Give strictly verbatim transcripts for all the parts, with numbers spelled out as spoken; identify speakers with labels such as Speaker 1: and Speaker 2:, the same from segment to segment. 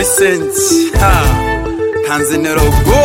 Speaker 1: Vincent ha Tanzania rogo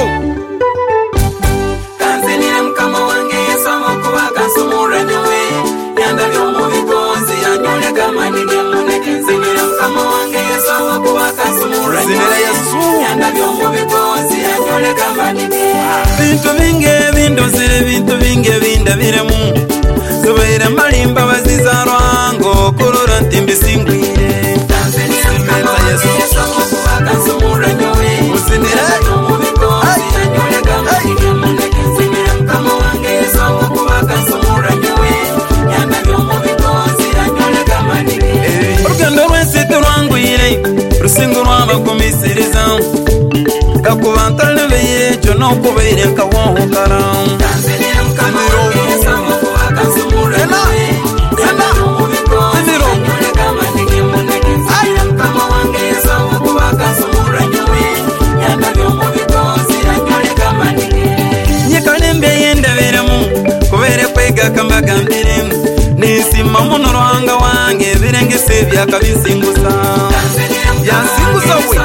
Speaker 2: Tanzania mkama wange sama kuwa kasumura nyewe yanda vyomo vikonzi anyole kama nidemune Tanzania mkama wange sama kuwa kasumura nyewe yanda vyomo vikonzi anyole kama nidemune
Speaker 1: Bintu binge bintu zire bintu binge binda biremu Sobeira malimba baziza rwango kurora ntimbi singwire
Speaker 2: Tanzania mkama wange sama kuwa kasumura nyewe
Speaker 1: Usinire
Speaker 2: vyomo vikonzi anyole kama nidemune Tanzania mkama wange sama kuwa kasumura nyewe yanda vyomo vikonzi anyole kama nidemune
Speaker 1: Urugendo rwese turangwire rusingo rw'abakomisiriza kakubantale beye cyo no kubere kawohokara
Speaker 2: Tanzania mkama wange sama kuwa kasumura nyewe yanda vyomo vikonzi anyole kama nidemune Tanzania mkama wange sama kuwa kasumura nyewe yanda vyomo vikonzi anyole kama nidemune
Speaker 1: nyekane mbeye ndaberemu kubere kwega kambagambire nisima muno ruhanga wange birengese byakabisinguza yasinguza we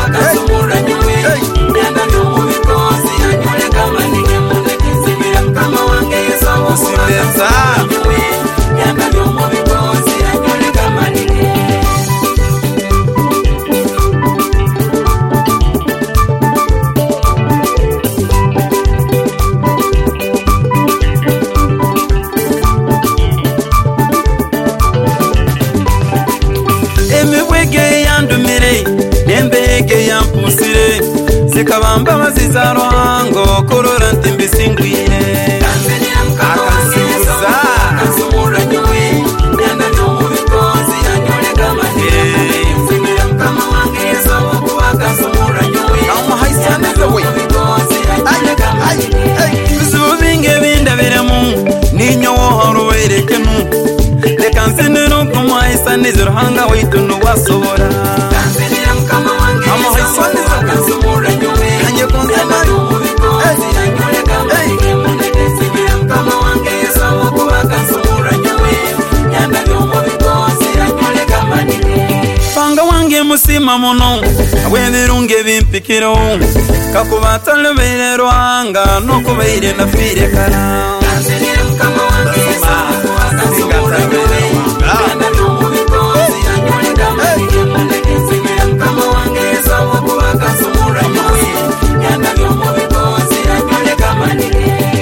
Speaker 1: emibwege yandumire nembege yampusire zikabamba baziza ruhango kurora ntimbi singwire
Speaker 2: Tanzania mkama wange sama kasumura nyewe yanda vyomo vikonzi anyole kama nidemune Tanzania mkama wange sama kuwa kasumura nyewe
Speaker 1: Kama haisaniza we
Speaker 2: vikonzi anyole kama nidemune
Speaker 1: bizibu binge bindabiremu ninyo wohoro werekenu reka nsiniro kumwahisaniza ruhanga witunu wasobora
Speaker 2: Tanzania mkama wange sama kuwa kasumura nyewe
Speaker 1: Kanye konzema
Speaker 2: yanda vyomo vikonzi anyole kama nidemune Tanzania mkama wange sama kuwa kasumura nyewe yanda vyomo vikonzi anyole kama nidemune
Speaker 1: Fanga wange musima muno abwebirunge bimpikiro kakubatale beire ruhanga no kubeire nafire kara
Speaker 2: Tanzania mkama wange sama kuwa kasumura nyewe yanda vyomo vikonzi anyole kama nidemune Tanzania mkama wange sama kuwa kasumura nyewe yanda vyomo vikonzi anyole kama nidemune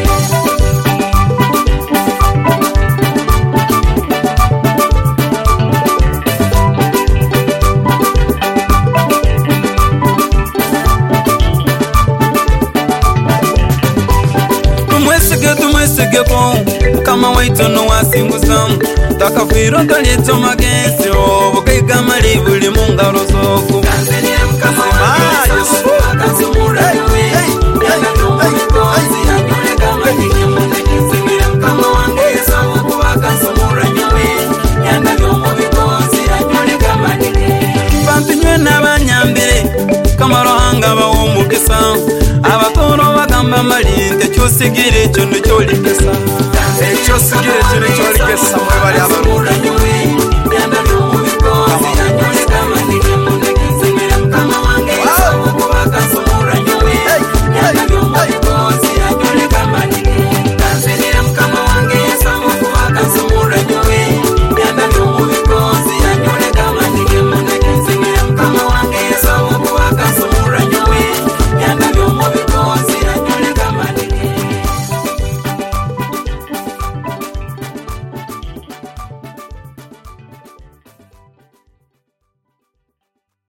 Speaker 1: tumwesige tumwesige ko kama waitono wasinguza takafiro talito magesi obugaiga mali buli mungaro zoku
Speaker 2: Tanzania mkama wange sama kuwa kasumura nyewe yanda vyomo vikonzi anyole kama nidemune Tanzania mkama wange sama kuwa kasumura nyewe yanda vyomo vikonzi anyole kama nidemune
Speaker 1: bantinywe n'abanyambere kama ruhanga bawumukisa abatoro bagamba mali nte cyusigire cyo nicyo ligesa ecyo sigire cyo nicyo ligesa